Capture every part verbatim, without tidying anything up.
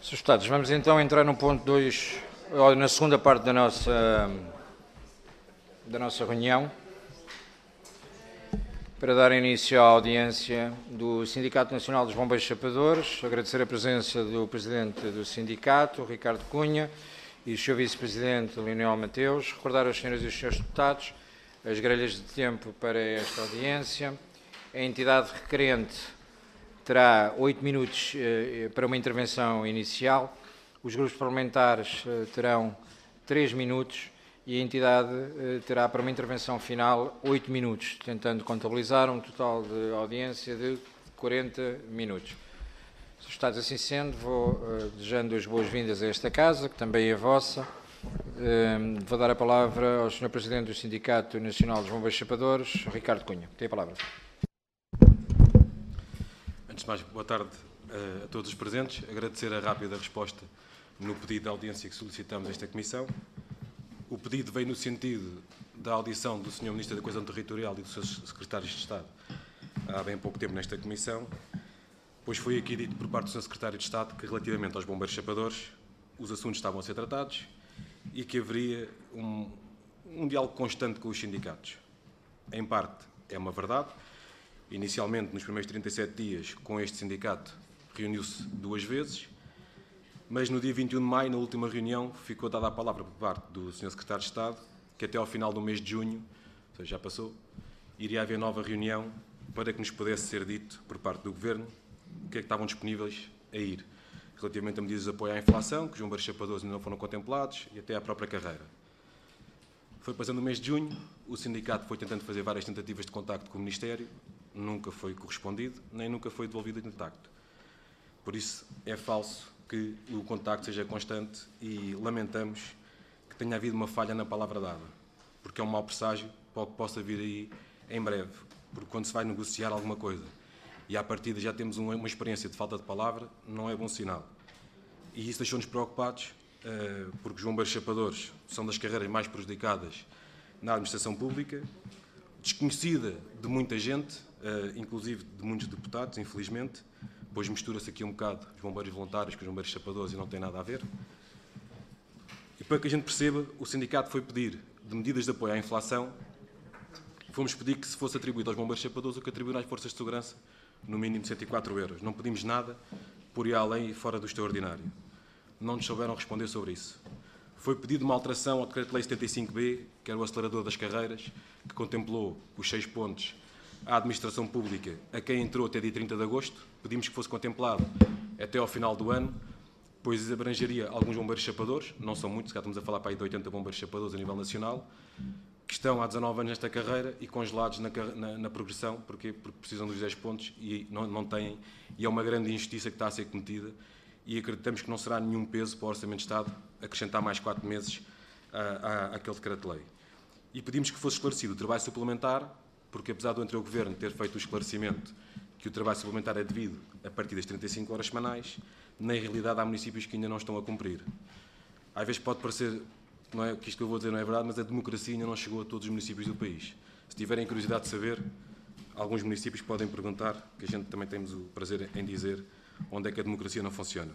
senhores Deputados, vamos então entrar no ponto dois, ou na segunda parte da nossa, da nossa reunião, para dar início à audiência do Sindicato Nacional dos Bombeiros Chapadores. Agradecer a presença do Presidente do Sindicato, Ricardo Cunha, e do seu Vice-Presidente, Leonel Mateus. Recordar aos senhores e aos senhores deputados as grelhas de tempo para esta audiência. A entidade requerente terá oito minutos eh, para uma intervenção inicial, os grupos parlamentares eh, terão três minutos e a entidade eh, terá para uma intervenção final oito minutos, tentando contabilizar um total de audiência de quarenta minutos. Se Estados assim sendo, vou eh, desejando as boas-vindas a esta casa, que também é vossa. Eh, vou dar a palavra ao senhor Presidente do Sindicato Nacional dos Bombeiros Chapadores, Ricardo Cunha. Tem a palavra. Antes de mais, boa tarde uh, a todos os presentes. Agradecer a rápida resposta no pedido de audiência que solicitamos a esta Comissão. O pedido veio no sentido da audição do senhor Ministro da Coesão Territorial e dos seus Secretários de Estado há bem pouco tempo nesta Comissão, pois foi aqui dito por parte do senhor Secretário de Estado que, relativamente aos bombeiros chapadores, os assuntos estavam a ser tratados e que haveria um, um diálogo constante com os sindicatos. Em parte, é uma verdade. Inicialmente, nos primeiros trinta e sete dias, com este sindicato, reuniu-se duas vezes, mas no dia vinte e um de maio, na última reunião, ficou dada a palavra por parte do senhor Secretário de Estado que até ao final do mês de junho, ou seja, já passou, iria haver nova reunião para que nos pudesse ser dito por parte do Governo o que é que estavam disponíveis a ir, relativamente a medidas de apoio à inflação, que os bombeiros chapadores ainda não foram contemplados, e até à própria carreira. Foi passando o mês de junho, o sindicato foi tentando fazer várias tentativas de contacto com o Ministério, nunca foi correspondido, nem nunca foi devolvido em contacto. Por isso, é falso que o contacto seja constante e lamentamos que tenha havido uma falha na palavra dada, porque é um mau presságio para o que possa vir aí em breve, porque quando se vai negociar alguma coisa e à partida já temos uma, uma experiência de falta de palavra, não é bom sinal. E isso deixou-nos preocupados, porque os bombeiros chapadores são das carreiras mais prejudicadas na administração pública, desconhecida de muita gente, inclusive de muitos deputados, infelizmente, pois mistura-se aqui um bocado os bombeiros voluntários com os bombeiros chapadores e não tem nada a ver. E para que a gente perceba, o sindicato foi pedir de medidas de apoio à inflação, fomos pedir que se fosse atribuído aos bombeiros chapadores o que atribuíram às forças de segurança, no mínimo de cento e quatro euros. Não pedimos nada por ir além e fora do extraordinário. Não nos souberam responder sobre isso. Foi pedido uma alteração ao Decreto-Lei setenta e cinco B, que era o acelerador das carreiras, que contemplou os seis pontos à administração pública, a quem entrou até dia trinta de agosto. Pedimos que fosse contemplado até ao final do ano, pois abrangeria alguns bombeiros chapadores, não são muitos, já estamos a falar para aí de oitenta bombeiros chapadores a nível nacional, que estão há dezanove anos nesta carreira e congelados na, na, na progressão, porque, porque precisam dos dez pontos e não, não têm, e é uma grande injustiça que está a ser cometida, e acreditamos que não será nenhum peso para o Orçamento de Estado acrescentar mais quatro meses à, à, àquele decreto-lei. E pedimos que fosse esclarecido o trabalho suplementar, porque apesar do anterior Governo ter feito o esclarecimento que o trabalho suplementar é devido a partir das trinta e cinco horas semanais, na realidade há municípios que ainda não estão a cumprir. Às vezes pode parecer não é, que isto que eu vou dizer não é verdade, mas a democracia ainda não chegou a todos os municípios do país. Se tiverem curiosidade de saber, alguns municípios podem perguntar, que a gente também temos o prazer em dizer onde é que a democracia não funciona.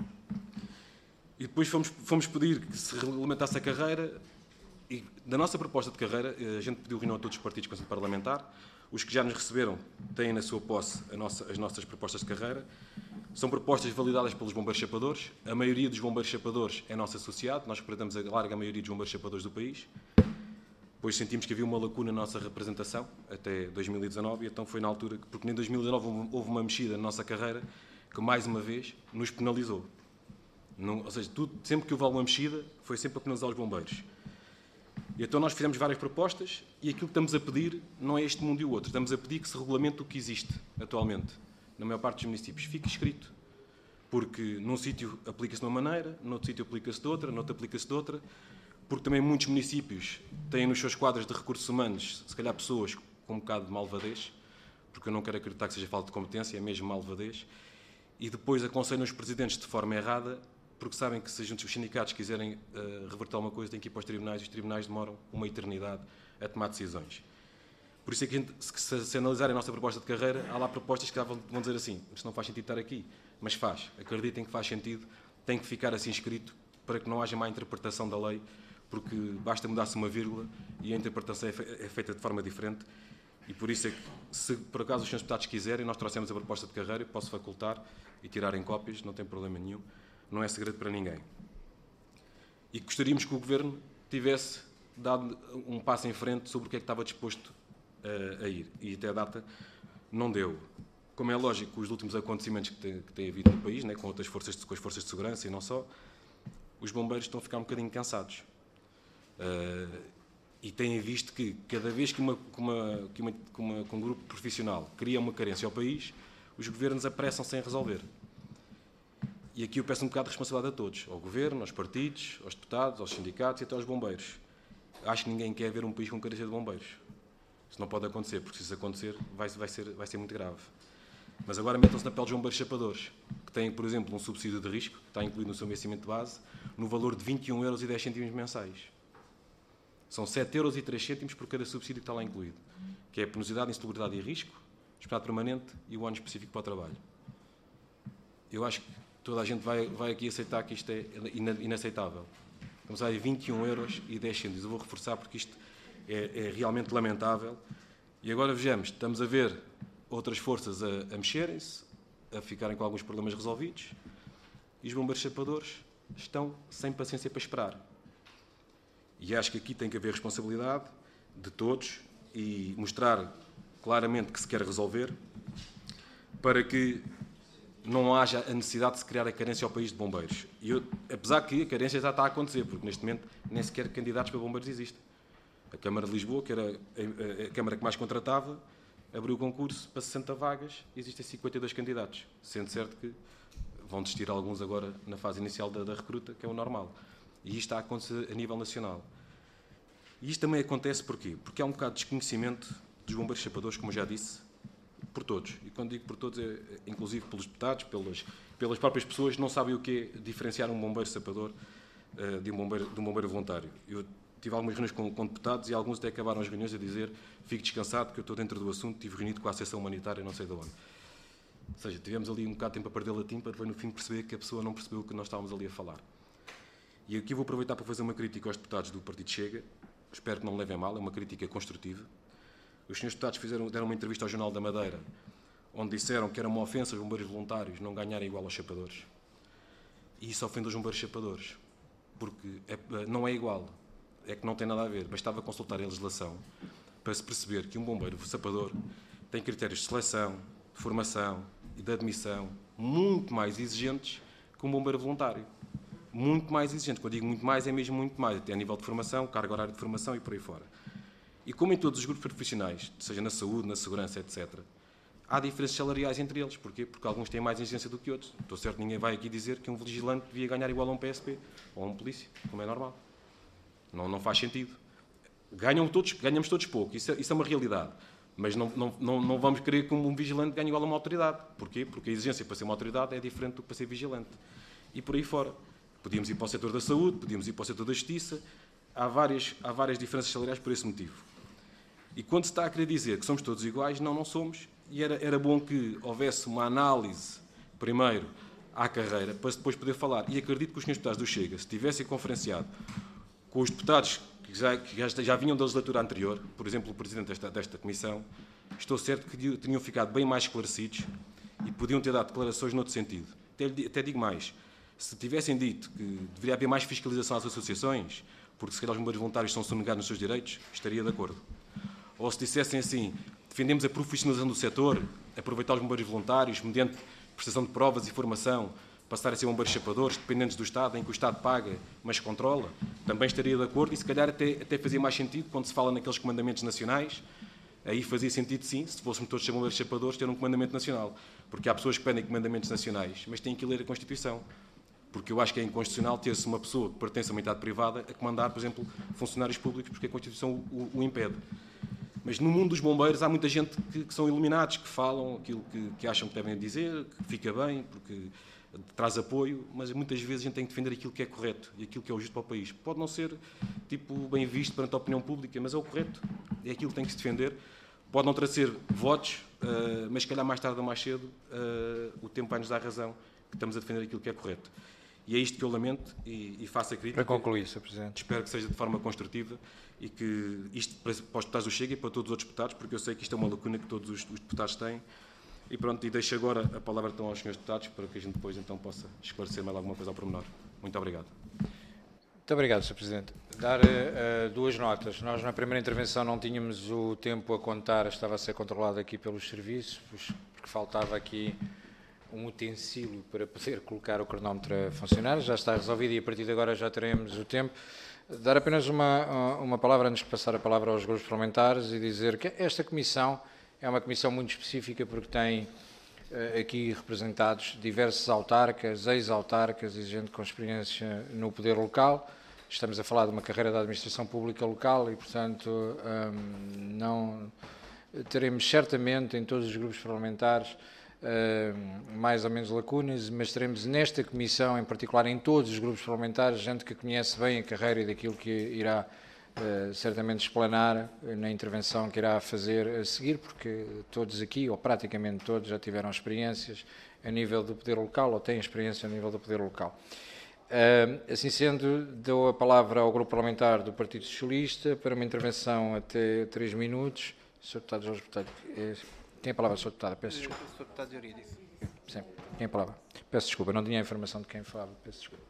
E depois fomos, fomos pedir que se regulamentasse a carreira, e da nossa proposta de carreira, a gente pediu reunião a todos os partidos com Conselho Parlamentar. Os que já nos receberam têm na sua posse a nossa, as nossas propostas de carreira. São propostas validadas pelos bombeiros chapadores. A maioria dos bombeiros chapadores é nosso associado. Nós representamos a larga maioria dos bombeiros chapadores do país. Pois sentimos que havia uma lacuna na nossa representação até dois mil e dezanove, e então foi na altura, porque em dois mil e dezanove houve uma mexida na nossa carreira que, mais uma vez, nos penalizou. Não, ou seja, tudo, sempre que houve alguma mexida, foi sempre a penalizar os bombeiros. E então nós fizemos várias propostas e aquilo que estamos a pedir não é este mundo e o outro. Estamos a pedir que se regulamente o que existe atualmente, na maior parte dos municípios. Fique escrito. Porque num sítio aplica-se de uma maneira, noutro sítio aplica-se de outra, noutro aplica-se de outra, porque também muitos municípios têm nos seus quadros de recursos humanos, se calhar pessoas com um bocado de malvadez, porque eu não quero acreditar que seja falta de competência, é mesmo malvadez, e depois aconselham os presidentes de forma errada, porque sabem que se os sindicatos quiserem uh, reverter alguma coisa, têm que ir para os tribunais, e os tribunais demoram uma eternidade a tomar decisões. Por isso é que, a gente, se, se analisarem a nossa proposta de carreira, há lá propostas que vão, vão dizer assim, isto não faz sentido estar aqui, mas faz. Acreditem que faz sentido tem que ficar assim escrito para que não haja má interpretação da lei, porque basta mudar-se uma vírgula e a interpretação é feita de forma diferente. E por isso é que, se por acaso os senhores deputados quiserem, nós trouxemos a proposta de carreira, posso facultar e tirarem cópias, não tem problema nenhum, não é segredo para ninguém. E gostaríamos que o Governo tivesse dado um passo em frente sobre o que é que estava disposto a, a ir. E até a data não deu. Como é lógico, com os últimos acontecimentos que têm, que têm havido no país, né, com outras forças, de, com as forças de segurança e não só, os bombeiros estão a ficar um bocadinho cansados. Uh, e têm visto que cada vez que, uma, que, uma, que, uma, que, uma, que um grupo profissional cria uma carência ao país, os governos apressam-se em resolver. E aqui eu peço um bocado de responsabilidade a todos, ao Governo, aos partidos, aos deputados, aos sindicatos e até aos bombeiros. Acho que ninguém quer ver um país com carência de bombeiros. Isso não pode acontecer, porque se isso acontecer vai, vai, ser, vai ser muito grave. Mas agora metam-se na pele dos bombeiros chapadores, que têm, por exemplo, um subsídio de risco, que está incluído no seu vencimento de base, no valor de vinte e um euros e dez cêntimos mensais. São sete euros e três cêntimos por cada subsídio que está lá incluído, que é a penosidade, insalubridade e risco, despesado permanente e o ano específico para o trabalho. Eu acho que toda a gente vai, vai aqui aceitar que isto é inaceitável. Estamos a falar de vinte e um euros e dez cêntimos. Eu vou reforçar porque isto é, é realmente lamentável. E agora vejamos, estamos a ver outras forças a, a mexerem-se, a ficarem com alguns problemas resolvidos, e os bombeiros chapadores estão sem paciência para esperar. E acho que aqui tem que haver responsabilidade de todos e mostrar claramente que se quer resolver para que não haja a necessidade de se criar a carência ao país de bombeiros. E eu, apesar que a carência já está a acontecer, porque neste momento nem sequer candidatos para bombeiros existem. A Câmara de Lisboa, que era a, a, a Câmara que mais contratava, abriu o concurso para sessenta vagas e existem cinquenta e dois candidatos, sendo certo que vão desistir alguns agora na fase inicial da, da recruta, que é o normal. E isto está a acontecer a nível nacional. E isto também acontece porquê? Porque há um bocado de desconhecimento dos bombeiros chapadores, como já disse, por todos. E quando digo por todos, é inclusive pelos deputados, pelas, pelas próprias pessoas, não sabem o que é diferenciar um bombeiro chapador uh, de, um bombeiro, de um bombeiro voluntário. Eu tive algumas reuniões com, com deputados e alguns até acabaram as reuniões a dizer: fique descansado que eu estou dentro do assunto, tive reunido com a Associação Humanitária não sei de onde. Ou seja, tivemos ali um bocado de tempo a perder latim para depois no fim perceber que a pessoa não percebeu o que nós estávamos ali a falar. E aqui vou aproveitar para fazer uma crítica aos deputados do Partido Chega. Espero que não me levem mal, é uma crítica construtiva. Os senhores deputados fizeram, deram uma entrevista ao Jornal da Madeira, onde disseram que era uma ofensa aos bombeiros voluntários não ganharem igual aos chapadores. E isso ofende os bombeiros chapadores, porque é, não é igual, é que não tem nada a ver. Bastava consultar a legislação para se perceber que um bombeiro chapador tem critérios de seleção, de formação e de admissão muito mais exigentes que um bombeiro voluntário. Muito mais exigente. Quando digo muito mais, é mesmo muito mais, até a nível de formação, carga horária de formação e por aí fora. E como em todos os grupos profissionais, seja na saúde, na segurança, etcétera, há diferenças salariais entre eles. Porquê? Porque alguns têm mais exigência do que outros. Estou certo que ninguém vai aqui dizer que um vigilante devia ganhar igual a um P S P ou a um polícia, como é normal. Não, não faz sentido. Ganham todos, ganhamos todos pouco, isso é, isso é uma realidade. Mas não, não, não, não vamos querer que um vigilante ganhe igual a uma autoridade. Porquê? Porque a exigência para ser uma autoridade é diferente do que para ser vigilante. E por aí fora. Podíamos ir para o setor da saúde, podíamos ir para o setor da justiça. Há várias, há várias diferenças salariais por esse motivo. E quando se está a querer dizer que somos todos iguais, não, não somos. E era, era bom que houvesse uma análise, primeiro, à carreira, para depois poder falar. E acredito que os senhores deputados do Chega, se tivessem conferenciado com os deputados que já, que já, já vinham da legislatura anterior, por exemplo, o Presidente desta, desta Comissão, estou certo que tinham ficado bem mais esclarecidos e podiam ter dado declarações noutro sentido. Até, até digo mais, se tivessem dito que deveria haver mais fiscalização às associações, porque se calhar os bombeiros voluntários são sonegados nos seus direitos, estaria de acordo. Ou se dissessem assim, defendemos a profissionalização do setor, aproveitar os bombeiros voluntários, mediante prestação de provas e formação, passar a ser bombeiros chapadores, dependentes do Estado, em que o Estado paga, mas controla, também estaria de acordo e se calhar até, até fazia mais sentido quando se fala naqueles comandamentos nacionais. Aí fazia sentido, sim, se fôssemos todos bombeiros chapadores, ter um comandamento nacional. Porque há pessoas que pedem comandamentos nacionais, mas têm que ler a Constituição. Porque eu acho que é inconstitucional ter-se uma pessoa que pertence a uma entidade privada a comandar, por exemplo, funcionários públicos, porque a Constituição o, o impede. Mas no mundo dos bombeiros há muita gente que, que são iluminados, que falam aquilo que, que acham que devem dizer, que fica bem, porque traz apoio, mas muitas vezes a gente tem que defender aquilo que é correto e aquilo que é o justo para o país. Pode não ser tipo, bem visto perante a opinião pública, mas é o correto, é aquilo que tem que se defender. Pode não trazer votos, uh, mas se calhar mais tarde ou mais cedo uh, o tempo vai nos dar razão que estamos a defender aquilo que é correto. E é isto que eu lamento e, e faço a crítica. Para concluir, senhor Presidente. Espero que seja de forma construtiva e que isto para, para os deputados do Chega e para todos os outros deputados, porque eu sei que isto é uma lacuna que todos os, os deputados têm. E pronto, e deixo agora a palavra então aos senhores deputados para que a gente depois então possa esclarecer mais alguma coisa ao pormenor. Muito obrigado. Muito obrigado, senhor Presidente. Dar uh, duas notas. Nós, na primeira intervenção, não tínhamos o tempo a contar, estava a ser controlado aqui pelos serviços, porque faltava aqui um utensílio para poder colocar o cronómetro a funcionar. Já está resolvido e, a partir de agora, já teremos o tempo. Dar apenas uma, uma palavra, antes de passar a palavra aos grupos parlamentares, e dizer que esta comissão é uma comissão muito específica, porque tem uh, aqui representados diversos autarcas, ex-autarcas e gente com experiência no poder local. Estamos a falar de uma carreira da administração pública local e, portanto, um, não teremos certamente em todos os grupos parlamentares uh, mais ou menos lacunas, mas teremos nesta comissão, em particular em todos os grupos parlamentares, gente que conhece bem a carreira e daquilo que irá uh, certamente explanar na intervenção que irá fazer a seguir, porque todos aqui, ou praticamente todos, já tiveram experiências a nível do poder local ou têm experiência a nível do poder local. Uh, assim sendo, dou a palavra ao grupo parlamentar do Partido Socialista para uma intervenção até três minutos. senhor Deputado Jorge Botelho, tem a palavra, senhor Deputado, peço desculpa. senhor Deputado Eurídice. Sim, tem a palavra. Peço desculpa, não tinha a informação de quem falava, peço desculpa.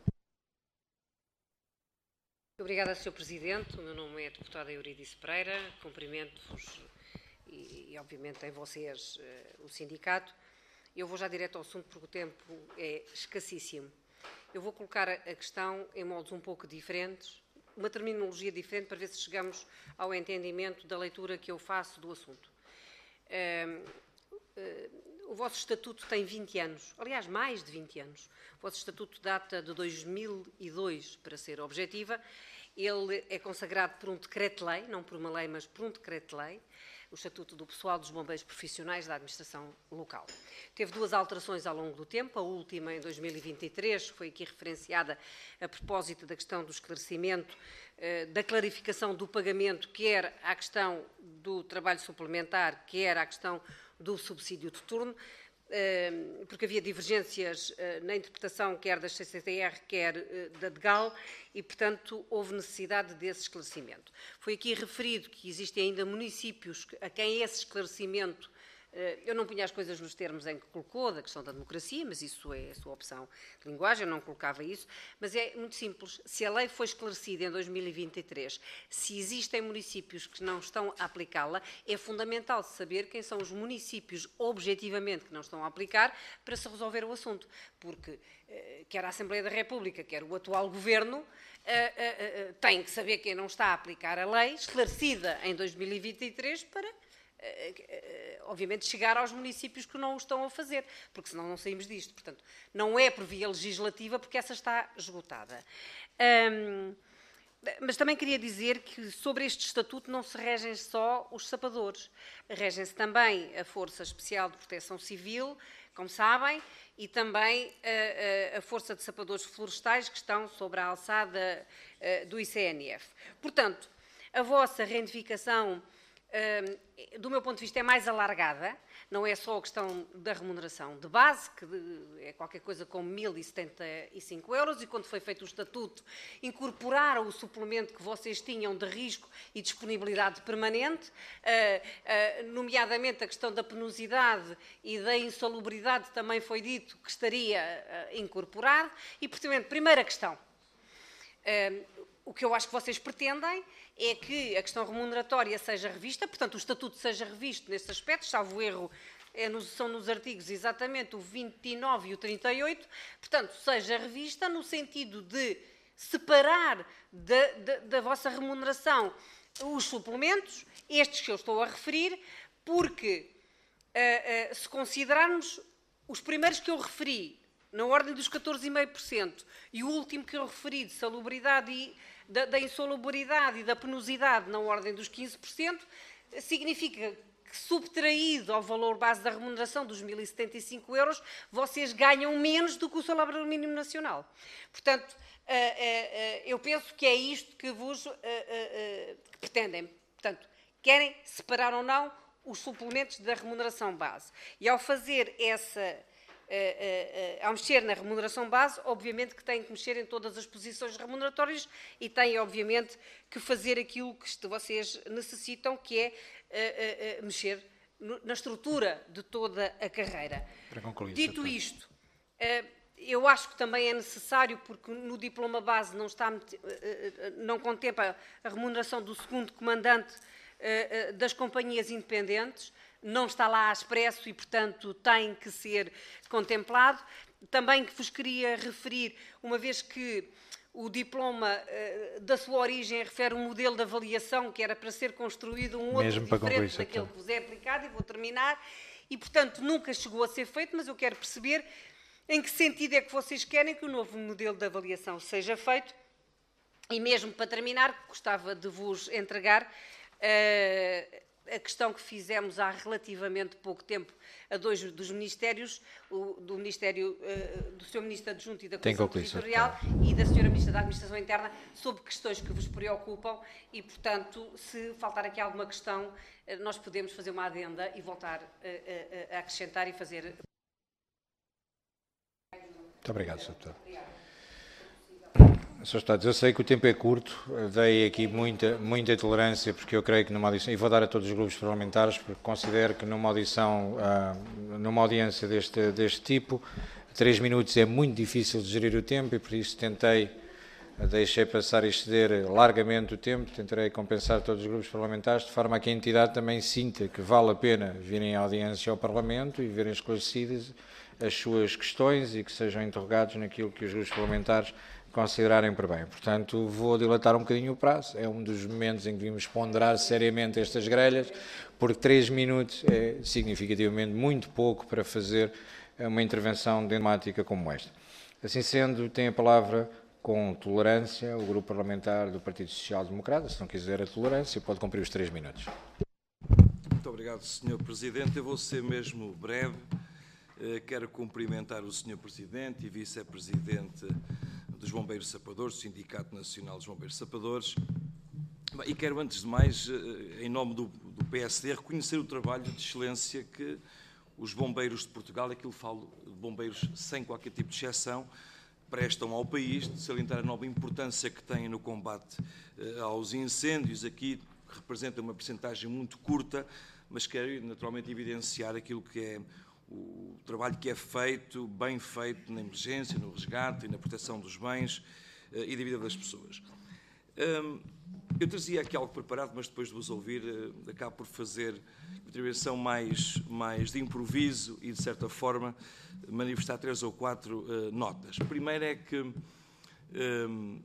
Obrigada, senhor Presidente. O meu nome é deputada Eurídice Pereira, cumprimento-vos e, e, obviamente, em vocês uh, o sindicato. Eu vou já direto ao assunto porque o tempo é escassíssimo. Eu vou colocar a questão em modos um pouco diferentes, uma terminologia diferente, para ver se chegamos ao entendimento da leitura que eu faço do assunto. Uh, uh, o vosso estatuto tem vinte anos, aliás, mais de vinte anos. O vosso estatuto data de dois mil e dois, para ser objetiva. Ele é consagrado por um decreto-lei, não por uma lei, mas por um decreto-lei, o Estatuto do Pessoal dos Bombeiros Profissionais da Administração Local. Teve duas alterações ao longo do tempo, a última em dois mil e vinte e três, que foi aqui referenciada a propósito da questão do esclarecimento, da clarificação do pagamento, quer à questão do trabalho suplementar, quer à questão do subsídio de turno, porque havia divergências na interpretação quer da C C T R, quer da D G A L, e, portanto, houve necessidade desse esclarecimento. Foi aqui referido que existem ainda municípios a quem esse esclarecimento, eu não punha as coisas nos termos em que colocou, da questão da democracia, mas isso é a sua opção de linguagem, eu não colocava isso, mas é muito simples. Se a lei foi esclarecida em dois mil e vinte e três, se existem municípios que não estão a aplicá-la, é fundamental saber quem são os municípios, objetivamente, que não estão a aplicar, para se resolver o assunto, porque quer a Assembleia da República, quer o atual Governo, tem que saber quem não está a aplicar a lei, esclarecida em dois mil e vinte e três, para obviamente chegar aos municípios que não o estão a fazer, porque senão não saímos disto. Portanto, não é por via legislativa, porque essa está esgotada. Hum, mas também queria dizer que sobre este estatuto não se regem só os sapadores, regem-se também a Força Especial de Proteção Civil, como sabem, e também a, a, a Força de Sapadores Florestais, que estão sobre a alçada uh, do I C N F. Portanto, a vossa reivindicação, Uh, do meu ponto de vista, é mais alargada, não é só a questão da remuneração de base, que é qualquer coisa como mil e setenta e cinco euros, e quando foi feito o estatuto, incorporaram o suplemento que vocês tinham de risco e disponibilidade permanente, uh, uh, nomeadamente a questão da penosidade e da insalubridade também foi dito que estaria uh, incorporado, e, portanto, primeira questão. Uh, O que eu acho que vocês pretendem é que a questão remuneratória seja revista, portanto, o estatuto seja revisto nesses aspectos, salvo erro, é nos, são nos artigos exatamente o vinte e nove e o trinta e oito, portanto, seja revista no sentido de separar da, da, da vossa remuneração os suplementos, estes que eu estou a referir, porque uh, uh, se considerarmos os primeiros que eu referi, na ordem dos catorze vírgula cinco por cento, e o último que eu referi, de salubridade e da, da insalubridade e da penosidade, na ordem dos quinze por cento, significa que, subtraído ao valor base da remuneração dos mil e setenta e cinco euros, vocês ganham menos do que o salário mínimo nacional. Portanto, eu penso que é isto que vos que pretendem. Portanto, querem separar ou não os suplementos da remuneração base. E, ao fazer essa ao mexer na remuneração base, obviamente que tem que mexer em todas as posições remuneratórias e tem, obviamente, que fazer aquilo que vocês necessitam, que é mexer na estrutura de toda a carreira. Para concluir, Dito isto, eu acho que também é necessário, porque no diploma base não, está, não contempla a remuneração do segundo comandante das companhias independentes, não está lá a expresso e, portanto, tem que ser contemplado. Também que vos queria referir, uma vez que o diploma, da sua origem, refere um modelo de avaliação que era para ser construído um outro Mesmo para diferente concluir, daquele que vos é aplicado, e vou terminar, e, portanto, nunca chegou a ser feito, mas eu quero perceber em que sentido é que vocês querem que o novo modelo de avaliação seja feito. E mesmo para terminar, gostava de vos entregar uh, a questão que fizemos há relativamente pouco tempo a dois dos ministérios, o, do Ministério, uh, do senhor Ministro Adjunto e da Comissão Territorial e da senhora Ministra da Administração Interna, sobre questões que vos preocupam e, portanto, se faltar aqui alguma questão, uh, nós podemos fazer uma adenda e voltar uh, uh, a acrescentar e fazer... Muito obrigado, senhor Deputado. senhor Estados, eu sei que o tempo é curto, dei aqui muita, muita tolerância, porque eu creio que numa audição, e vou dar a todos os grupos parlamentares, porque considero que numa audição, numa audiência deste, deste tipo, três minutos é muito difícil de gerir o tempo e por isso tentei, deixei passar e exceder largamente o tempo, tentarei compensar todos os grupos parlamentares, de forma a que a entidade também sinta que vale a pena virem à audiência ao Parlamento e verem esclarecidas as suas questões e que sejam interrogados naquilo que os grupos parlamentares considerarem por bem. Portanto, vou dilatar um bocadinho o prazo. É um dos momentos em que devíamos ponderar seriamente estas grelhas, porque três minutos é significativamente muito pouco para fazer uma intervenção temática como esta. Assim sendo, tem a palavra, com tolerância, o grupo parlamentar do Partido Social Democrata. Se não quiser a tolerância, pode cumprir os três minutos. Muito obrigado, senhor Presidente. Eu vou ser mesmo breve. Quero cumprimentar o senhor Presidente e Vice-Presidente dos Bombeiros Sapadores, do Sindicato Nacional dos Bombeiros Sapadores, e quero, antes de mais, em nome do, do P S D, reconhecer o trabalho de excelência que os bombeiros de Portugal, aquilo falo de bombeiros sem qualquer tipo de exceção, prestam ao país, de salientar a nova importância que têm no combate aos incêndios. Aqui representa uma percentagem muito curta, mas quero naturalmente evidenciar aquilo que é o trabalho que é feito, bem feito na emergência, no resgate e na proteção dos bens uh, e da vida das pessoas. Um, eu trazia aqui algo preparado, mas depois de vos ouvir, uh, acabo por fazer uma intervenção mais, mais de improviso e, de certa forma, manifestar três ou quatro uh, notas. A primeira é que um,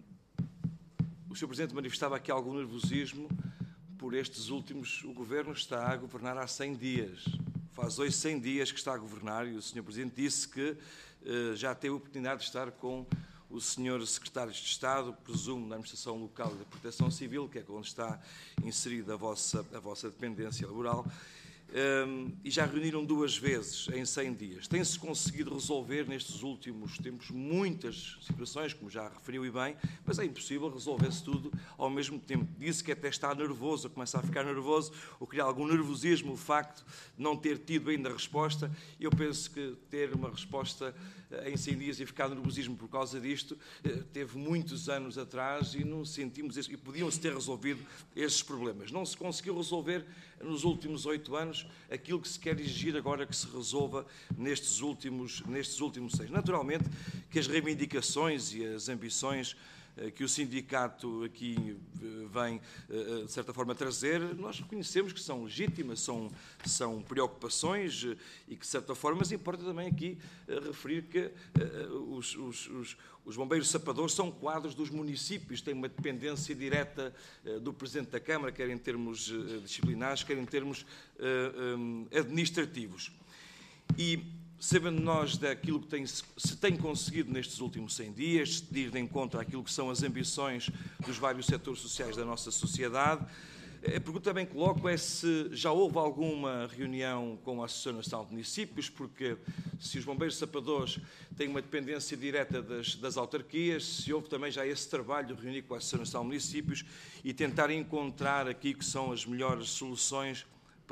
o senhor Presidente manifestava aqui algum nervosismo por estes últimos... O Governo está a governar há cem dias. Faz hoje cem dias que está a governar e o senhor Presidente disse que uh, já teve a oportunidade de estar com o senhor Secretário de Estado, presumo, da Administração Local e da Proteção Civil, que é onde está inserida a vossa, a vossa dependência laboral, um, e já reuniram duas vezes em cem dias. Tem-se conseguido resolver nestes últimos tempos muitas situações, como já referiu e bem, mas é impossível resolver-se tudo ao mesmo tempo. Disse que até está nervoso, começa a ficar nervoso, ou criar algum nervosismo o facto de não ter tido ainda a resposta. Eu penso que ter uma resposta em cem dias e ficar nervosismo por causa disto, teve muitos anos atrás e não sentimos isso, e podiam-se ter resolvido esses problemas. Não se conseguiu resolver nos últimos oito anos aquilo que se quer exigir agora que se resolva nestes últimos, nestes últimos seis. Naturalmente que as reivindicações e as ambições que o sindicato aqui vem, de certa forma, trazer, nós reconhecemos que são legítimas, são, são preocupações e que, de certa forma, mas importa também aqui referir que os, os, os, os bombeiros sapadores são quadros dos municípios, têm uma dependência direta do Presidente da Câmara, quer em termos disciplinares, quer em termos administrativos. E sabendo nós daquilo que tem, se tem conseguido nestes últimos cem dias, de ir de encontro àquilo que são as ambições dos vários setores sociais da nossa sociedade, a pergunta também que coloco é se já houve alguma reunião com a Associação Nacional de Municípios, porque se os bombeiros sapadores têm uma dependência direta das, das autarquias, se houve também já esse trabalho de reunir com a Associação Nacional de Municípios e tentar encontrar aqui que são as melhores soluções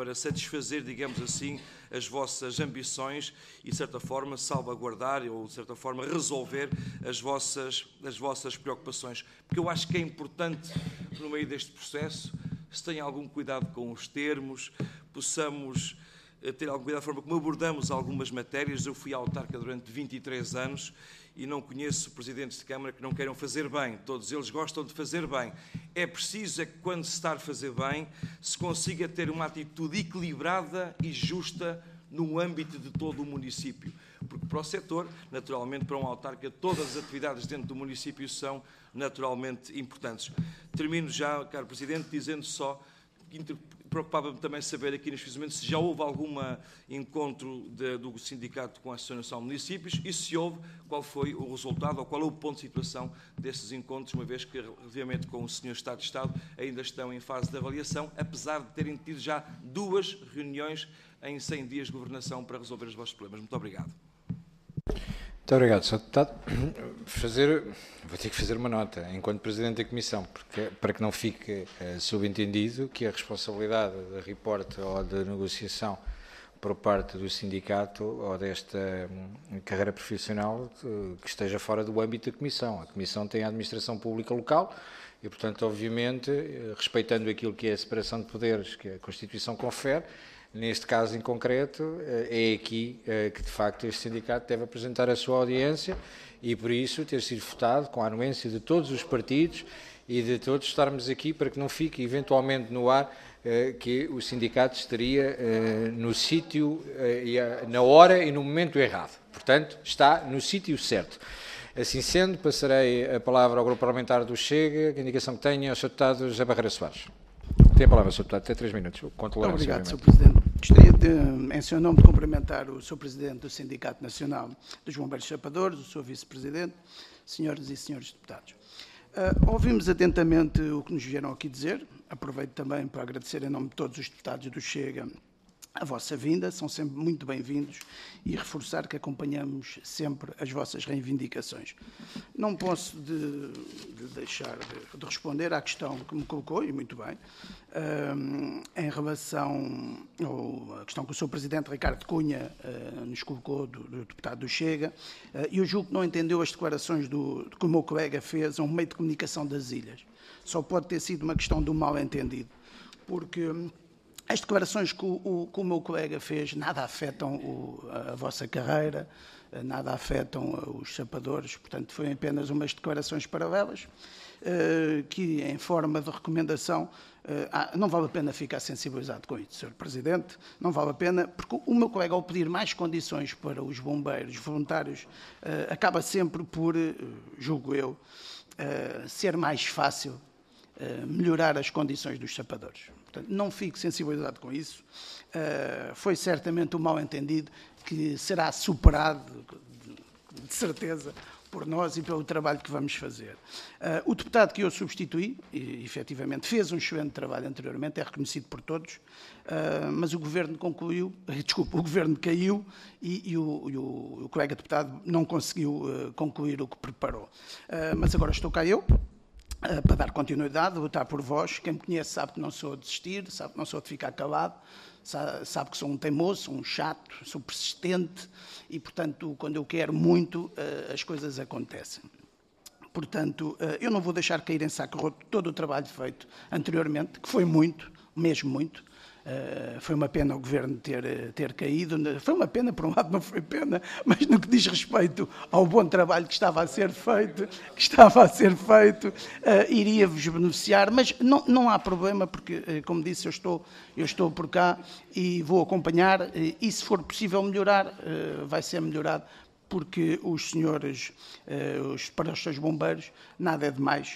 para satisfazer, digamos assim, as vossas ambições e, de certa forma, salvaguardar ou, de certa forma, resolver as vossas, as vossas preocupações. Porque eu acho que é importante, no meio deste processo, se tenha algum cuidado com os termos, possamos ter algum cuidado da forma como abordamos algumas matérias. Eu fui autarca durante vinte e três anos e não conheço presidentes de Câmara que não queiram fazer bem. Todos eles gostam de fazer bem. É preciso é que, quando se está a fazer bem, se consiga ter uma atitude equilibrada e justa no âmbito de todo o município. Porque para o setor, naturalmente, para um autarca, todas as atividades dentro do município são naturalmente importantes. Termino já, caro Presidente, dizendo só que preocupava-me também saber aqui neste momento se já houve algum encontro de, do sindicato com a Associação de Municípios e, se houve, qual foi o resultado ou qual é o ponto de situação desses encontros, uma vez que, relativamente com o senhor Estado de Estado, ainda estão em fase de avaliação, apesar de terem tido já duas reuniões em cem dias de governação para resolver os vossos problemas. Muito obrigado. Muito obrigado, senhor Deputado. Fazer, vou ter que fazer uma nota, enquanto Presidente da Comissão, porque, para que não fique uh, subentendido que a responsabilidade da reporte ou da negociação por parte do sindicato ou desta um, carreira profissional uh, que esteja fora do âmbito da Comissão. A Comissão tem a administração pública local e, portanto, obviamente, uh, respeitando aquilo que é a separação de poderes que a Constituição confere, neste caso em concreto, é aqui que, de facto, este sindicato deve apresentar a sua audiência e, por isso, ter sido votado com a anuência de todos os partidos e de todos estarmos aqui para que não fique, eventualmente, no ar que o sindicato estaria no sítio, na hora e no momento errado. Portanto, está no sítio certo. Assim sendo, passarei a palavra ao Grupo Parlamentar do Chega, a indicação que tenha ao senhor Deputado José Barreira Soares. Tem a palavra, senhor Deputado, até três minutos. Obrigado, senhor Presidente. Gostaria de, em seu nome, de cumprimentar o senhor Presidente do Sindicato Nacional dos Bombeiros Chapadores, o senhor Vice-Presidente, senhoras e senhores deputados. Uh, ouvimos atentamente o que nos vieram aqui dizer. Aproveito também para agradecer em nome de todos os deputados do Chega a vossa vinda, são sempre muito bem-vindos, e reforçar que acompanhamos sempre as vossas reivindicações. Não posso de, de deixar de, de responder à questão que me colocou, e muito bem, um, em relação à questão que o senhor Presidente Ricardo Cunha uh, nos colocou, do, do deputado do Chega, uh, e eu julgo que não entendeu as declarações do, que o meu colega fez a um meio de comunicação das Ilhas. Só pode ter sido uma questão de um mal-entendido, porque as declarações que o, o, que o meu colega fez nada afetam o, a, a vossa carreira, nada afetam os sapadores, portanto, foi apenas umas declarações paralelas, uh, que, em forma de recomendação, uh, ah, não vale a pena ficar sensibilizado com isso, senhor Presidente, não vale a pena, porque o meu colega, ao pedir mais condições para os bombeiros voluntários, uh, acaba sempre por, uh, julgo eu, uh, ser mais fácil uh, melhorar as condições dos sapadores. Portanto, não fico sensibilizado com isso. Uh, foi certamente um mal-entendido que será superado, de, de certeza, por nós e pelo trabalho que vamos fazer. Uh, o deputado que eu substituí, e, efetivamente, fez um excelente trabalho anteriormente, é reconhecido por todos, uh, mas o Governo concluiu, desculpa, o Governo caiu e, e, o, e o, o colega deputado não conseguiu uh, concluir o que preparou. Uh, mas agora estou cá eu, Uh, para dar continuidade, lutar por vós. Quem me conhece sabe que não sou de desistir, sabe que não sou de ficar calado, sabe, sabe que sou um teimoso, sou um chato, sou persistente e, portanto, quando eu quero muito, uh, as coisas acontecem. Portanto, uh, eu não vou deixar cair em saco roto todo o trabalho feito anteriormente, que foi muito, mesmo muito. Uh, foi uma pena o Governo ter, ter caído, foi uma pena, por um lado não foi pena, mas no que diz respeito ao bom trabalho que estava a ser feito, que estava a ser feito, uh, iria-vos beneficiar, mas não, não há problema, porque, uh, como disse, eu estou, eu estou por cá e vou acompanhar, uh, e se for possível melhorar, uh, vai ser melhorado, porque os senhores, uh, os, para os seus bombeiros, nada é demais.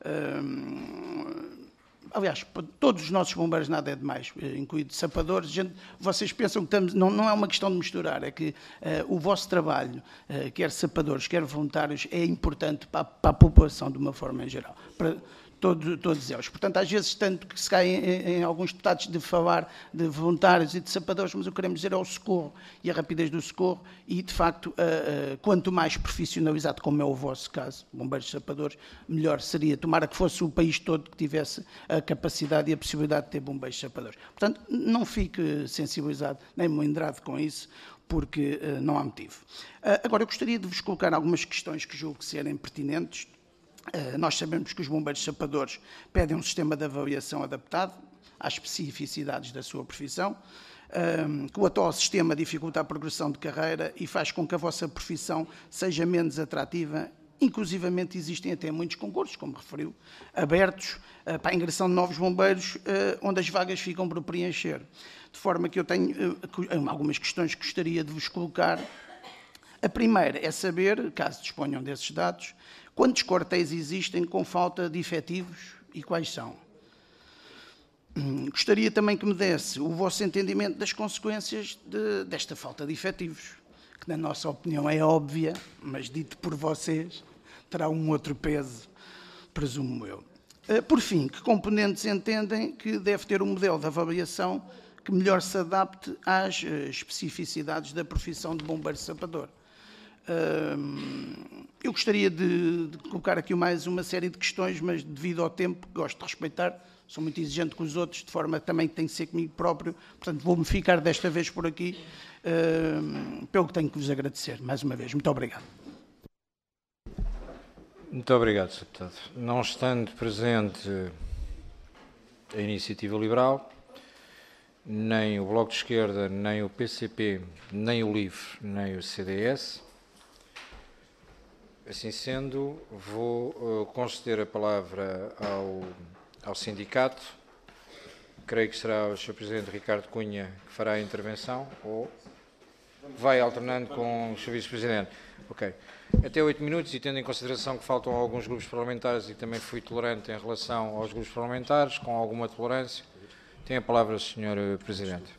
Uh, Aliás, para todos os nossos bombeiros nada é demais, incluído sapadores. Gente, vocês pensam que estamos, não, não é uma questão de misturar, é que uh, o vosso trabalho, uh, quer sapadores, quer voluntários, é importante para, para a população de uma forma em geral. Para todo, todos eles. Portanto, às vezes, tanto que se cai em, em alguns deputados de falar de voluntários e de sapadores, mas o que queremos dizer é o socorro e a rapidez do socorro e, de facto, uh, uh, quanto mais profissionalizado, como é o vosso caso, bombeiros sapadores, melhor seria. Tomara que fosse o país todo que tivesse a capacidade e a possibilidade de ter bombeiros sapadores. Portanto, não fique sensibilizado nem melindrado com isso, porque uh, não há motivo. Uh, agora, eu gostaria de vos colocar algumas questões que julgo serem pertinentes. Uh, nós sabemos que os bombeiros sapadores pedem um sistema de avaliação adaptado às especificidades da sua profissão, uh, que o atual sistema dificulta a progressão de carreira e faz com que a vossa profissão seja menos atrativa. Inclusivamente existem até muitos concursos, como referiu, abertos uh, para a ingressão de novos bombeiros, uh, onde as vagas ficam por preencher. De forma que eu tenho uh, algumas questões que gostaria de vos colocar. A primeira é saber, caso disponham desses dados, quantos quartéis existem com falta de efetivos e quais são? Gostaria também que me desse o vosso entendimento das consequências de, desta falta de efetivos, que na nossa opinião é óbvia, mas dito por vocês, terá um outro peso, presumo eu. Por fim, que componentes entendem que deve ter um modelo de avaliação que melhor se adapte às especificidades da profissão de bombeiro sapador? Eu gostaria de, de colocar aqui mais uma série de questões, mas devido ao tempo, gosto de respeitar, sou muito exigente com os outros, de forma também que tem que ser comigo próprio, portanto vou-me ficar desta vez por aqui, uh, pelo que tenho que vos agradecer, mais uma vez. Muito obrigado. Muito obrigado, senhor Deputado. Não estando presente a Iniciativa Liberal, nem o Bloco de Esquerda, nem o P C P, nem o LIVRE, nem o C D S, assim sendo, vou uh, conceder a palavra ao, ao sindicato. Creio que será o senhor Presidente Ricardo Cunha que fará a intervenção, ou vai alternando com o senhor Vice-Presidente. Ok. Até oito minutos, e tendo em consideração que faltam alguns grupos parlamentares e também fui tolerante em relação aos grupos parlamentares, com alguma tolerância, tem a palavra o senhor Presidente.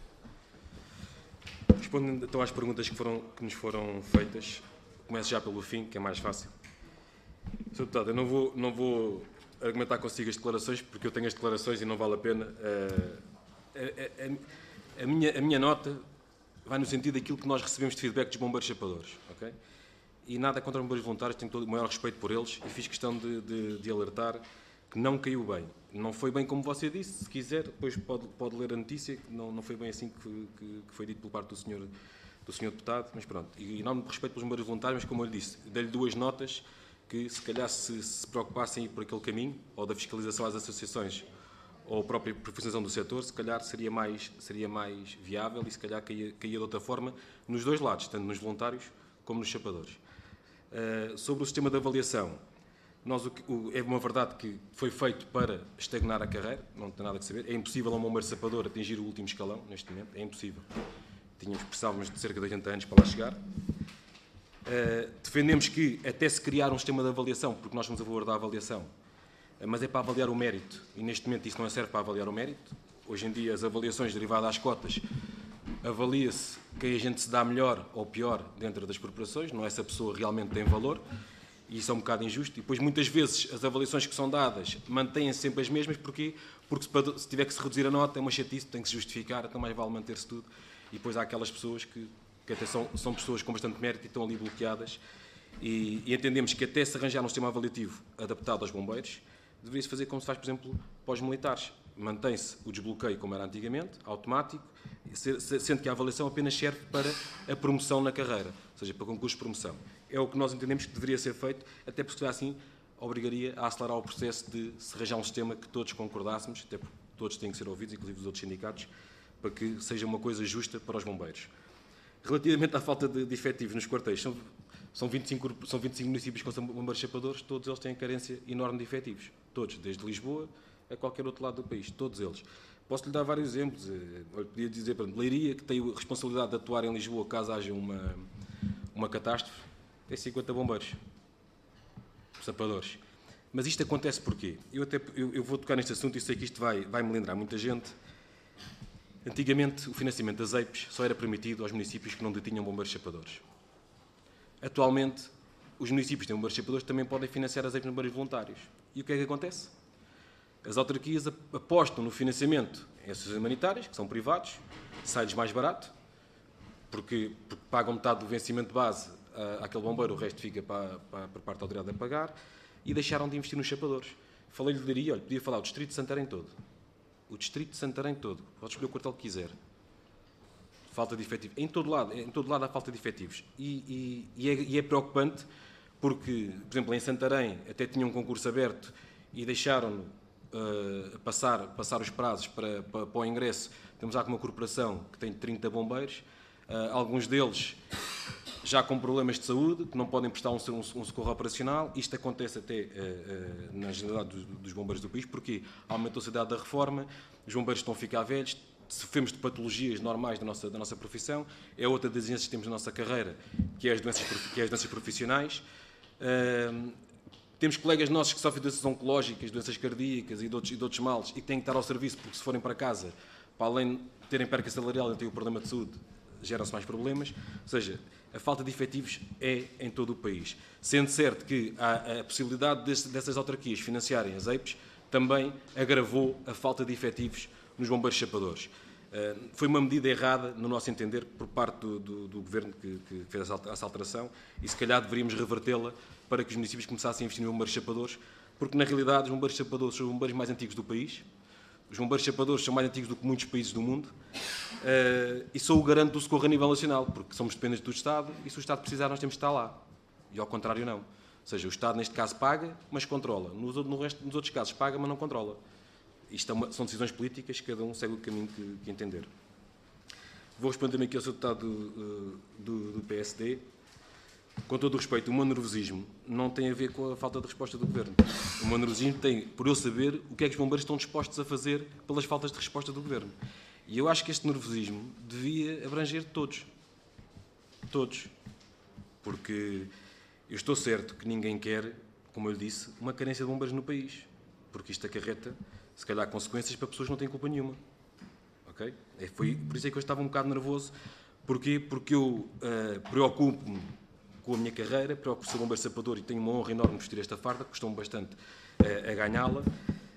Respondendo então às perguntas que, foram, que nos foram feitas, começo já pelo fim, que é mais fácil. senhor Deputado, eu não vou, não vou argumentar consigo as declarações, porque eu tenho as declarações e não vale a pena. Uh, a, a, a, minha, a minha nota vai no sentido daquilo que nós recebemos de feedback dos bombeiros chapadores, ok? E nada contra os bombeiros voluntários, tenho todo o maior respeito por eles e fiz questão de, de, de alertar que não caiu bem. Não foi bem como você disse, se quiser, depois pode, pode ler a notícia, que não, não foi bem assim que, que, que foi dito por parte do senhor, do senhor deputado, mas pronto. E enorme respeito pelos bombeiros voluntários, mas como eu lhe disse, dei-lhe duas notas que se calhar se, se preocupassem em ir por aquele caminho, ou da fiscalização às associações, ou a própria profissionalização do setor, se calhar seria mais, seria mais viável e se calhar caía, caía de outra forma nos dois lados, tanto nos voluntários como nos chapadores. Uh, sobre o sistema de avaliação, nós, o, o, é uma verdade que foi feito para estagnar a carreira, não tem nada a saber. É impossível a um bombeiro sapador atingir o último escalão, neste momento, é impossível. Tínhamos, precisávamos de cerca de oitenta anos para lá chegar. Uh, defendemos que até se criar um sistema de avaliação, porque nós somos a favor da avaliação, uh, mas é para avaliar o mérito, e neste momento isso não serve para avaliar o mérito. Hoje em dia as avaliações derivadas às cotas, avalia-se quem a gente se dá melhor ou pior dentro das corporações, não é se a pessoa realmente tem valor, e isso é um bocado injusto. E depois, muitas vezes, as avaliações que são dadas mantêm-se sempre as mesmas, porque, porque se tiver que se reduzir a nota, é uma chatice, tem que se justificar, então mais vale manter-se tudo. E depois há aquelas pessoas que, que até são, são pessoas com bastante mérito e estão ali bloqueadas, e, e entendemos que até se arranjar um sistema avaliativo adaptado aos bombeiros, deveria-se fazer como se faz, por exemplo, para os militares. Mantém-se o desbloqueio como era antigamente, automático, sendo que a avaliação apenas serve para a promoção na carreira, ou seja, para concursos de promoção. É o que nós entendemos que deveria ser feito, até porque assim obrigaria a acelerar o processo de se arranjar um sistema que todos concordássemos, até porque todos têm que ser ouvidos, inclusive os outros sindicatos, para que seja uma coisa justa para os bombeiros. Relativamente à falta de, de efetivos nos quartéis, são, são, vinte e cinco, são vinte e cinco municípios com bombeiros chapadores, todos eles têm carência enorme de efetivos, todos, desde Lisboa a qualquer outro lado do país, todos eles. Posso-lhe dar vários exemplos. Eu podia dizer, por exemplo, Leiria, que tem a responsabilidade de atuar em Lisboa caso haja uma, uma catástrofe, tem cinquenta bombeiros, sapadores. Mas isto acontece porquê? Eu, até, eu, eu vou tocar neste assunto e sei que isto vai, vai melindrar muita gente. Antigamente, o financiamento das E I Ps só era permitido aos municípios que não detinham bombeiros chapadores. Atualmente, os municípios que têm bombeiros chapadores também podem financiar as E I Ps de bombeiros voluntários. E o que é que acontece? As autarquias apostam no financiamento em ações humanitárias, que são privados, sai-lhes mais barato, porque, porque pagam metade do vencimento base uh, àquele bombeiro, o resto fica para, para, para parte da autoridade a pagar, e deixaram de investir nos chapadores. Falei-lhe de Leiria, olha, podia falar o distrito de Santarém todo. O distrito de Santarém todo. Pode escolher o quartel que quiser. Falta de efetivos. Em todo lado, em todo lado há falta de efetivos. E, e, e, é, e é preocupante porque, por exemplo, em Santarém até tinham um concurso aberto e deixaram-no uh, passar, passar os prazos para, para, para o ingresso. Temos lá uma corporação que tem trinta bombeiros, uh, alguns deles já com problemas de saúde, que não podem prestar um, um, um socorro operacional. Isto acontece até uh, uh, na generalidade dos, dos bombeiros do país, porque aumentou-se a idade da reforma, os bombeiros estão a ficar velhos, sofremos de patologias normais da nossa, da nossa profissão, é outra das exigências que temos na nossa carreira, que é as doenças, que é as doenças profissionais. Uh, temos colegas nossos que sofrem de doenças oncológicas, doenças cardíacas e de outros, e de outros males, e que têm que estar ao serviço, porque se forem para casa, para além de terem perca salarial e terem o problema de saúde, geram-se mais problemas. Ou seja, a falta de efetivos é em todo o país. Sendo certo que há a possibilidade desse, dessas autarquias financiarem as E I Ps, também agravou a falta de efetivos nos bombeiros chapadores. Uh, foi uma medida errada, no nosso entender, por parte do, do, do Governo que, que fez essa alteração, e se calhar deveríamos revertê-la para que os municípios começassem a investir nos bombeiros chapadores, porque na realidade os bombeiros chapadores são os bombeiros mais antigos do país, os bombeiros chapadores são mais antigos do que muitos países do mundo, uh, e são o garante do socorro a nível nacional, porque somos dependentes do Estado, e se o Estado precisar nós temos que estar lá, e ao contrário não. Ou seja, o Estado neste caso paga, mas controla. Nos, no resto, nos outros casos paga, mas não controla. Isto é uma, são decisões políticas, cada um segue o caminho que, que entender. Vou responder aqui ao seu deputado do, do, do P S D. Com todo o respeito, o meu nervosismo não tem a ver com a falta de resposta do Governo. O meu nervosismo tem por eu saber o que é que os bombeiros estão dispostos a fazer pelas faltas de resposta do Governo. E eu acho que este nervosismo devia abranger todos. Todos. Porque eu estou certo que ninguém quer, como eu lhe disse, uma carência de bombeiros no país. Porque isto acarreta, se calhar, consequências para pessoas que não têm culpa nenhuma. Ok? É, foi, por isso é que eu estava um bocado nervoso. Porquê? Porque eu uh, preocupo-me com a minha carreira, preocupo-me ser bombeiro sapador e tenho uma honra enorme de vestir esta farda, custou-me bastante uh, a ganhá-la. Uh,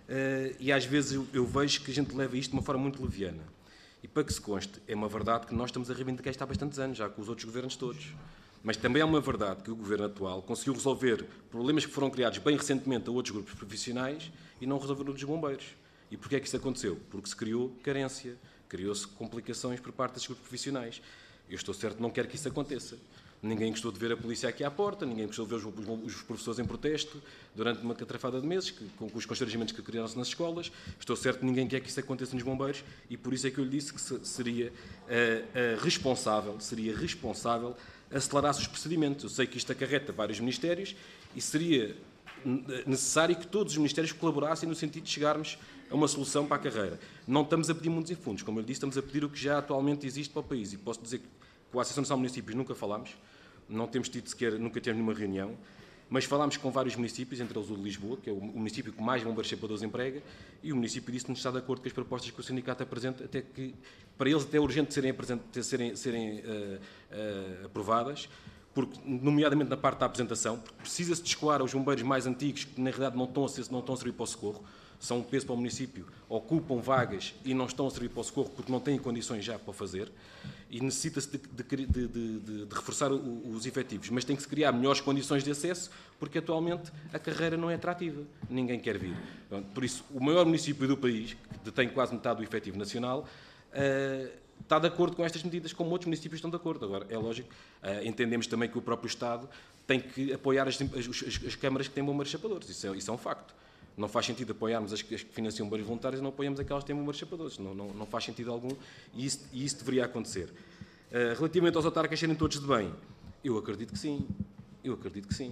e às vezes eu, eu vejo que a gente leva isto de uma forma muito leviana. E para que se conste, é uma verdade que nós estamos a reivindicar isto há bastantes anos, já com os outros governos todos. Mas também é uma verdade que o Governo atual conseguiu resolver problemas que foram criados bem recentemente a outros grupos profissionais e não resolveram dos bombeiros. E porquê é que isso aconteceu? Porque se criou carência, criou-se complicações por parte desses grupos profissionais. Eu estou certo, não quero que isso aconteça. Ninguém gostou de ver a polícia aqui à porta, ninguém gostou de ver os, os professores em protesto durante uma catrafada de meses, que, com, com os constrangimentos que criaram-se nas escolas. Estou certo que ninguém quer que isso aconteça nos bombeiros e por isso é que eu lhe disse que se, seria uh, uh, responsável, seria responsável acelerasse os procedimentos. Eu sei que isto acarreta vários ministérios e seria necessário que todos os ministérios colaborassem no sentido de chegarmos a uma solução para a carreira. Não estamos a pedir mundos e fundos, como eu lhe disse, estamos a pedir o que já atualmente existe para o país. E posso dizer que com a Associação Nacional de Municípios nunca falámos, não temos tido sequer, nunca tivemos nenhuma reunião, mas falámos com vários municípios, entre eles o de Lisboa, que é o município que mais bombeiros chapadores emprega, e o município disse que não está de acordo com as propostas que o sindicato apresenta, até que para eles até é urgente serem, serem, serem uh, uh, aprovadas, porque, nomeadamente na parte da apresentação, porque precisa-se de escoar aos bombeiros mais antigos, que na realidade não estão a, ser, não estão a servir para o socorro, são um peso para o município, ocupam vagas e não estão a servir para o socorro porque não têm condições já para o fazer, e necessita-se de, de, de, de, de reforçar o, os efetivos, mas tem que se criar melhores condições de acesso, porque atualmente a carreira não é atrativa, ninguém quer vir. Por isso, o maior município do país, que detém quase metade do efetivo nacional, uh, está de acordo com estas medidas, como outros municípios estão de acordo. Agora, é lógico, uh, entendemos também que o próprio Estado tem que apoiar as, as, as câmaras que têm bombeiros chapadores, isso é, isso é um facto. Não faz sentido apoiarmos as que financiam bombeiros voluntários e não apoiamos aquelas que têm bombeiros chapadores. Não, não, não faz sentido algum e isso, e isso deveria acontecer. Uh, relativamente aos autarcas serem todos de bem, eu acredito que sim. Eu acredito que sim.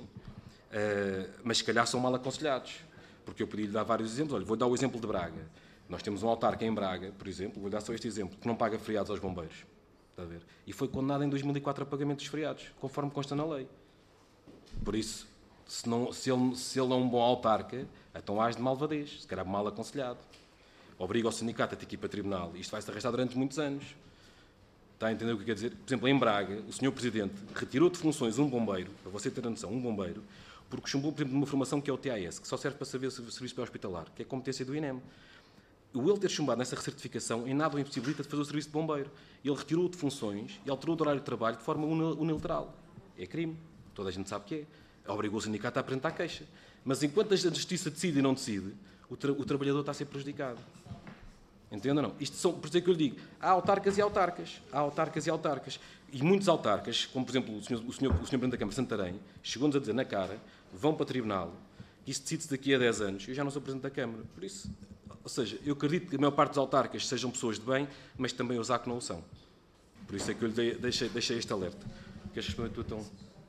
Uh, mas se calhar são mal aconselhados. Porque eu podia lhe dar vários exemplos. Olha, vou dar o exemplo de Braga. Nós temos um autarca em Braga, por exemplo, vou dar só este exemplo, que não paga feriados aos bombeiros. Está a ver? E foi condenado em dois mil e quatro a pagamento dos feriados, conforme consta na lei. Por isso, se, não, se, ele, se ele é um bom autarca, então age de malvadez, se calhar mal aconselhado. Obriga o sindicato a ter que ir para tribunal. Isto vai-se arrastar durante muitos anos. Está a entender o que quer dizer? Por exemplo, em Braga, o senhor Presidente retirou de funções um bombeiro, para você ter a noção, um bombeiro, porque chumbou, por exemplo, de uma formação que é o T A S, que só serve para saber o serviço pré-hospitalar, que é a competência do I N E M. O ele ter chumbado nessa recertificação em nada o impossibilita de fazer o serviço de bombeiro. Ele retirou de funções e alterou o horário de trabalho de forma unilateral. É crime. Toda a gente sabe que é. Obrigou o sindicato a apresentar queixa. Mas enquanto a justiça decide e não decide, o, tra o trabalhador está a ser prejudicado. Entende ou não? Isto são, por isso é que eu lhe digo, há autarcas e autarcas. Há autarcas e autarcas. E muitos autarcas, como por exemplo o senhor, o senhor, o senhor Presidente da Câmara de Santarém, chegou-nos a dizer na cara, vão para o tribunal, que isto decide-se daqui a dez anos, eu já não sou Presidente da Câmara. Por isso, ou seja, eu acredito que a maior parte dos autarcas sejam pessoas de bem, mas também os há que não o são. Por isso é que eu lhe deixei, deixei este alerta. Queres responder tu, então?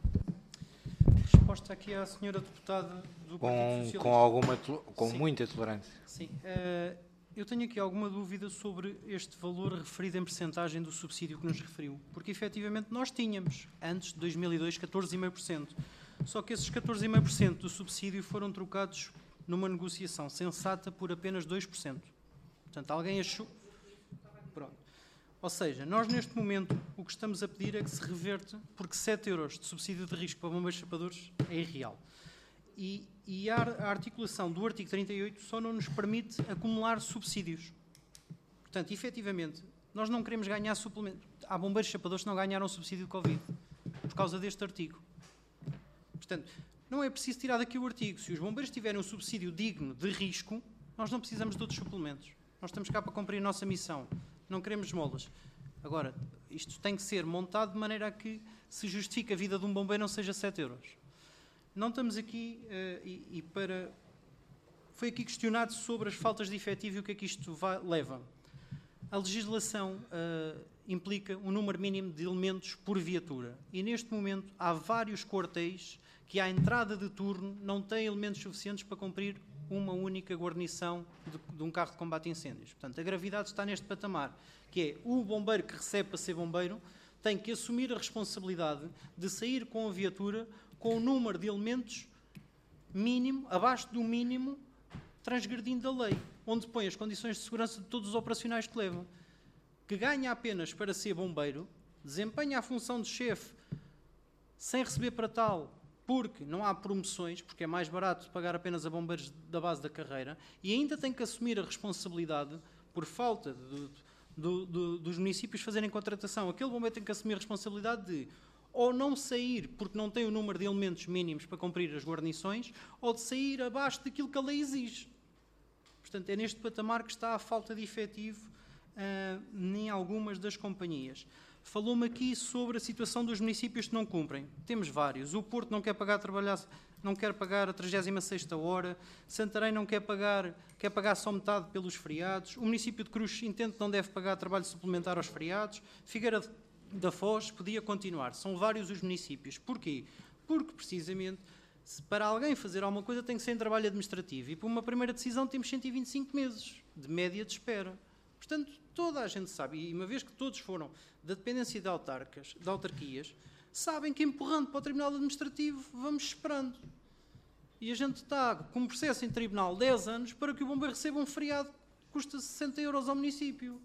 Resposta aqui à senhora deputada do Com, Partido Socialista. com, alguma, com Sim. muita tolerância. Sim. Uh, eu tenho aqui alguma dúvida sobre este valor referido em percentagem do subsídio que nos referiu. Porque, efetivamente, nós tínhamos, antes de dois mil e dois, catorze vírgula cinco por cento. Só que esses catorze vírgula cinco por cento do subsídio foram trocados numa negociação sensata por apenas dois por cento. Portanto, alguém achou... Pronto. Ou seja, nós neste momento o que estamos a pedir é que se reverte, porque sete euros de subsídio de risco para bombeiros chapadores é irreal. E, e a, a articulação do artigo trinta e oito só não nos permite acumular subsídios. Portanto, efetivamente, nós não queremos ganhar suplemento. Há bombeiros chapadores que não ganharam subsídio de Covid por causa deste artigo. Portanto, não é preciso tirar daqui o artigo. Se os bombeiros tiverem um subsídio digno de risco, nós não precisamos de outros suplementos. Nós estamos cá para cumprir a nossa missão. Não queremos esmolas. Agora, isto tem que ser montado de maneira a que se justifique a vida de um bombeiro não seja sete euros. Não estamos aqui uh, e, e para... Foi aqui questionado sobre as faltas de efetivo e o que é que isto vai, leva. A legislação uh, implica um número mínimo de elementos por viatura. E neste momento há vários quartéis que à entrada de turno não têm elementos suficientes para cumprir uma única guarnição de, de um carro de combate a incêndios. Portanto, a gravidade está neste patamar, que é o bombeiro que recebe para ser bombeiro tem que assumir a responsabilidade de sair com a viatura com o número de elementos mínimo, abaixo do mínimo, transgredindo a lei, onde põe as condições de segurança de todos os operacionais que levam. Que ganha apenas para ser bombeiro, desempenha a função de chefe sem receber para tal, porque não há promoções, porque é mais barato pagar apenas a bombeiros da base da carreira, e ainda tem que assumir a responsabilidade, por falta de, de, de, dos municípios fazerem contratação. Aquele bombeiro tem que assumir a responsabilidade de ou não sair porque não tem o número de elementos mínimos para cumprir as guarnições, ou de sair abaixo daquilo que a lei exige. Portanto, é neste patamar que está a falta de efetivo uh, em algumas das companhias. Falou-me aqui sobre a situação dos municípios que não cumprem. Temos vários. O Porto não quer pagar, trabalhar, não quer pagar a trigésima sexta hora. Santarém não quer pagar, quer pagar só metade pelos feriados. O município de Cruz entende que não deve pagar trabalho suplementar aos feriados. Figueira da Foz podia continuar. São vários os municípios. Porquê? Porque, precisamente, se para alguém fazer alguma coisa tem que ser em trabalho administrativo. E para uma primeira decisão temos cento e vinte e cinco meses de média de espera. Portanto, toda a gente sabe, e uma vez que todos foram da dependência de, autarcas, de autarquias, sabem que empurrando para o Tribunal Administrativo vamos esperando. E a gente está com um processo em tribunal dez anos para que o bombeiro receba um feriado que custa sessenta euros ao município.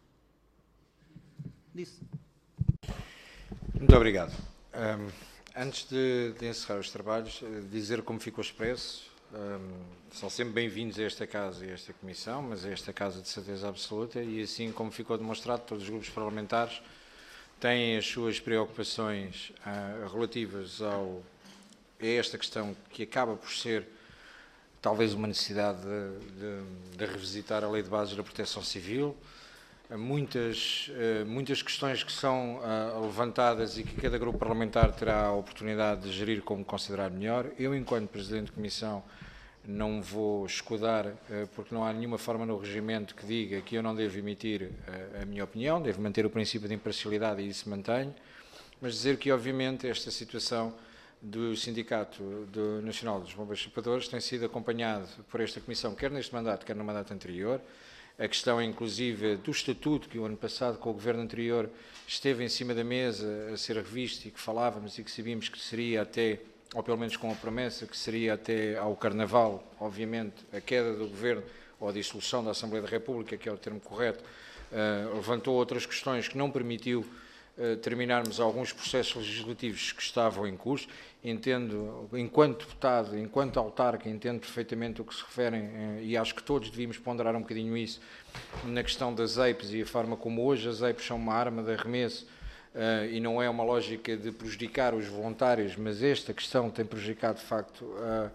Disse. Muito obrigado. Um, antes de, de encerrar os trabalhos, dizer como ficou expresso, um, são sempre bem-vindos a esta casa e a esta comissão, mas a esta casa de certeza absoluta, e assim como ficou demonstrado, todos os grupos parlamentares têm as suas preocupações uh, relativas ao, a esta questão que acaba por ser talvez uma necessidade de, de, de revisitar a Lei de Bases da Proteção Civil. Muitas, muitas questões que são uh, levantadas e que cada grupo parlamentar terá a oportunidade de gerir como considerar melhor. Eu, enquanto Presidente de Comissão, não vou escudar, uh, porque não há nenhuma forma no regimento que diga que eu não devo emitir uh, a minha opinião, devo manter o princípio de imparcialidade e isso mantenho, mas dizer que, obviamente, esta situação do Sindicato do Nacional dos Bombeiros Chapadores tem sido acompanhado por esta Comissão, quer neste mandato, quer no mandato anterior. A questão, inclusive, do estatuto, que o ano passado, com o governo anterior, esteve em cima da mesa a ser revisto e que falávamos e que sabíamos que seria até, ou pelo menos com a promessa, que seria até ao Carnaval, obviamente, a queda do governo ou a dissolução da Assembleia da República, que é o termo correto, uh, levantou outras questões que não permitiu uh, terminarmos alguns processos legislativos que estavam em curso. Entendo, enquanto deputado, enquanto autarca, entendo perfeitamente o que se referem, uh, e acho que todos devíamos ponderar um bocadinho isso, na questão das E I Ps e a forma como hoje as E I Ps são uma arma de arremesso, uh, e não é uma lógica de prejudicar os voluntários, mas esta questão tem prejudicado, de facto, uh,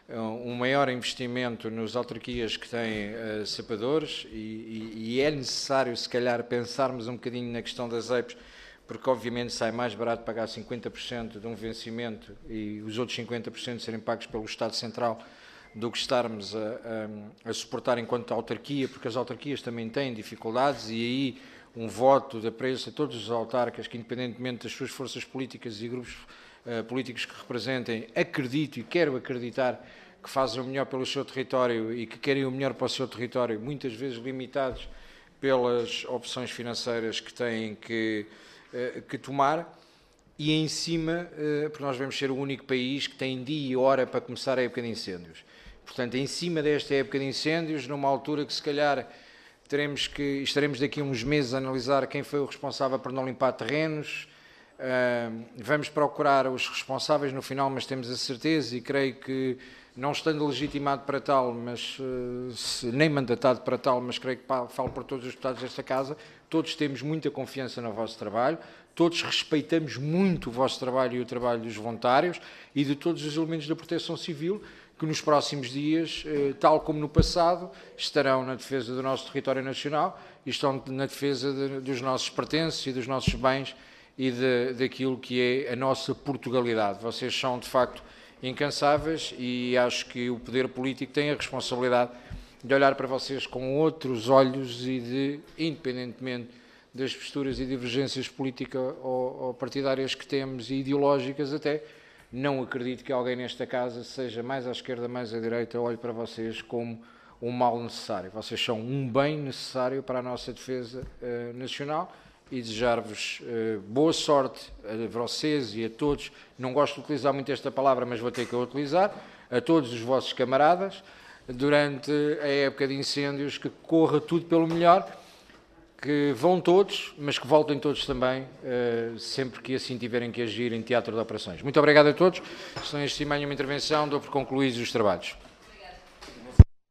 um maior investimento nas autarquias que têm uh, sapadores e, e, e é necessário, se calhar, pensarmos um bocadinho na questão das E I Ps, porque obviamente sai mais barato pagar cinquenta por cento de um vencimento e os outros cinquenta por cento serem pagos pelo Estado Central do que estarmos a, a, a suportar enquanto autarquia, porque as autarquias também têm dificuldades e aí um voto de apreço a todos os autarcas que, independentemente das suas forças políticas e grupos Uh, políticos que representem, acredito e quero acreditar que fazem o melhor pelo seu território e que querem o melhor para o seu território, muitas vezes limitados pelas opções financeiras que têm que, uh, que tomar, e em cima, uh, porque nós vamos ser o único país que tem dia e hora para começar a época de incêndios. Portanto, em cima desta época de incêndios, numa altura que se calhar teremos que, estaremos daqui a uns meses a analisar quem foi o responsável por não limpar terrenos. Uh, vamos procurar os responsáveis no final, mas temos a certeza, e creio que, não estando legitimado para tal, mas uh, se, nem mandatado para tal, mas creio que falo por todos os deputados desta Casa, todos temos muita confiança no vosso trabalho, todos respeitamos muito o vosso trabalho e o trabalho dos voluntários e de todos os elementos da Proteção Civil, que nos próximos dias, uh, tal como no passado, estarão na defesa do nosso território nacional e estão na defesa de, dos nossos pertences e dos nossos bens e de, daquilo que é a nossa Portugalidade. Vocês são, de facto, incansáveis e acho que o poder político tem a responsabilidade de olhar para vocês com outros olhos e de, independentemente das posturas e divergências políticas ou, ou partidárias que temos e ideológicas até, não acredito que alguém nesta casa, seja mais à esquerda, mais à direita, olhe para vocês como um mal necessário. Vocês são um bem necessário para a nossa defesa uh, nacional, e desejar-vos uh, boa sorte a vocês e a todos, não gosto de utilizar muito esta palavra, mas vou ter que a utilizar, a todos os vossos camaradas, durante a época de incêndios, que corra tudo pelo melhor, que vão todos, mas que voltem todos também, uh, sempre que assim tiverem que agir em teatro de operações. Muito obrigado a todos. Se não estimem uma intervenção, dou por concluídos os trabalhos.